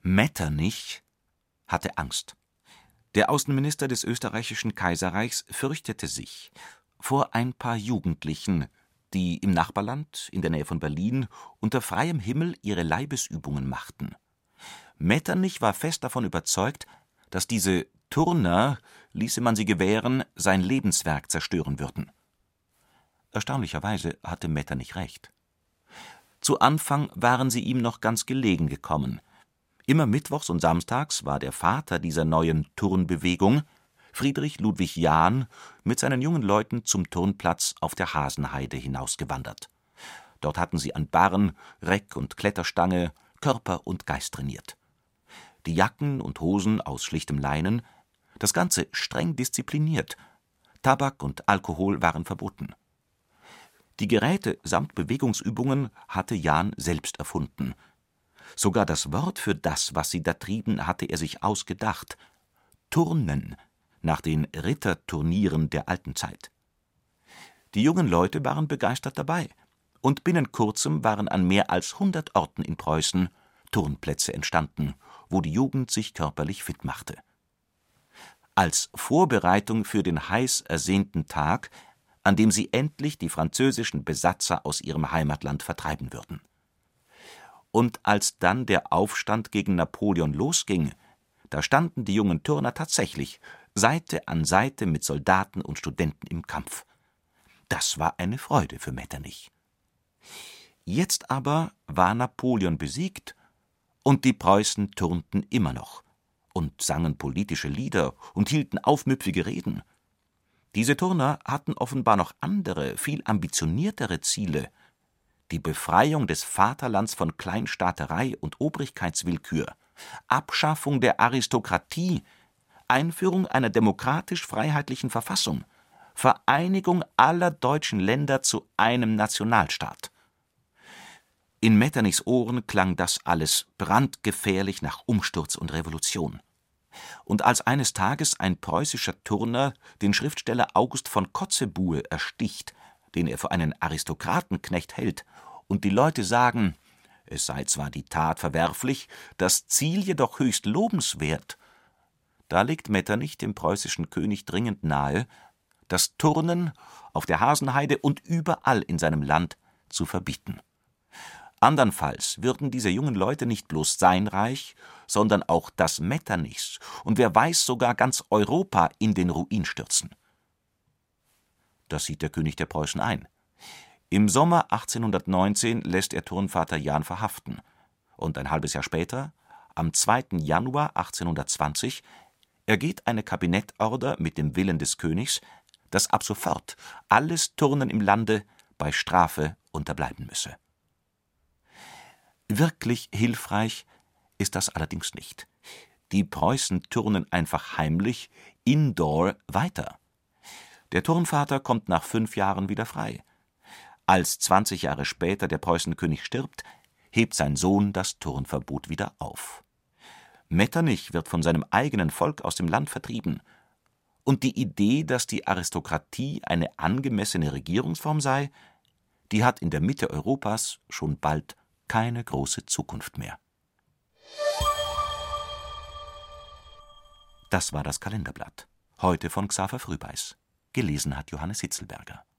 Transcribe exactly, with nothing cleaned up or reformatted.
Metternich hatte Angst. Der Außenminister des österreichischen Kaiserreichs fürchtete sich vor ein paar Jugendlichen, die im Nachbarland, in der Nähe von Berlin, unter freiem Himmel ihre Leibesübungen machten. Metternich war fest davon überzeugt, dass diese Turner, ließe man sie gewähren, sein Lebenswerk zerstören würden. Erstaunlicherweise hatte Metternich recht. Zu Anfang waren sie ihm noch ganz gelegen gekommen. Immer mittwochs und samstags war der Vater dieser neuen Turnbewegung, Friedrich Ludwig Jahn, mit seinen jungen Leuten zum Turnplatz auf der Hasenheide hinausgewandert. Dort hatten sie an Barren, Reck und Kletterstange Körper und Geist trainiert. Die Jacken und Hosen aus schlichtem Leinen, das Ganze streng diszipliniert. Tabak und Alkohol waren verboten. Die Geräte samt Bewegungsübungen hatte Jahn selbst erfunden. Sogar das Wort für das, was sie da trieben, hatte er sich ausgedacht: Turnen, nach den Ritterturnieren der alten Zeit. Die jungen Leute waren begeistert dabei, und binnen kurzem waren an mehr als hundert Orten in Preußen Turnplätze entstanden, wo die Jugend sich körperlich fit machte. Als Vorbereitung für den heiß ersehnten Tag, an dem sie endlich die französischen Besatzer aus ihrem Heimatland vertreiben würden. Und als dann der Aufstand gegen Napoleon losging, da standen die jungen Turner tatsächlich Seite an Seite mit Soldaten und Studenten im Kampf. Das war eine Freude für Metternich. Jetzt aber war Napoleon besiegt, und die Preußen turnten immer noch und sangen politische Lieder und hielten aufmüpfige Reden. Diese Turner hatten offenbar noch andere, viel ambitioniertere Ziele: die Befreiung des Vaterlands von Kleinstaaterei und Obrigkeitswillkür, Abschaffung der Aristokratie, Einführung einer demokratisch-freiheitlichen Verfassung, Vereinigung aller deutschen Länder zu einem Nationalstaat. In Metternichs Ohren klang das alles brandgefährlich nach Umsturz und Revolution. Und als eines Tages ein preußischer Turner den Schriftsteller August von Kotzebue ersticht, den er für einen Aristokratenknecht hält, und die Leute sagen, es sei zwar die Tat verwerflich, das Ziel jedoch höchst lobenswert, da legt Metternich dem preußischen König dringend nahe, das Turnen auf der Hasenheide und überall in seinem Land zu verbieten. Andernfalls würden diese jungen Leute nicht bloß sein Reich, sondern auch das Metternichs und wer weiß sogar ganz Europa in den Ruin stürzen. Das sieht der König der Preußen ein. Im Sommer achtzehnhundertneunzehn lässt er Turnvater Jahn verhaften. Und ein halbes Jahr später, am zweiten Januar achtzehnhundertzwanzig, ergeht eine Kabinettorder mit dem Willen des Königs, dass ab sofort alles Turnen im Lande bei Strafe unterbleiben müsse. Wirklich hilfreich ist das allerdings nicht. Die Preußen turnen einfach heimlich, indoor, weiter. Der Turnvater kommt nach fünf Jahren wieder frei. Als zwanzig Jahre später der Preußenkönig stirbt, hebt sein Sohn das Turnverbot wieder auf. Metternich wird von seinem eigenen Volk aus dem Land vertrieben. Und die Idee, dass die Aristokratie eine angemessene Regierungsform sei, die hat in der Mitte Europas schon bald keine große Zukunft mehr. Das war das Kalenderblatt. Heute von Xaver Frühbeiß. Gelesen hat Johannes Hitzelberger.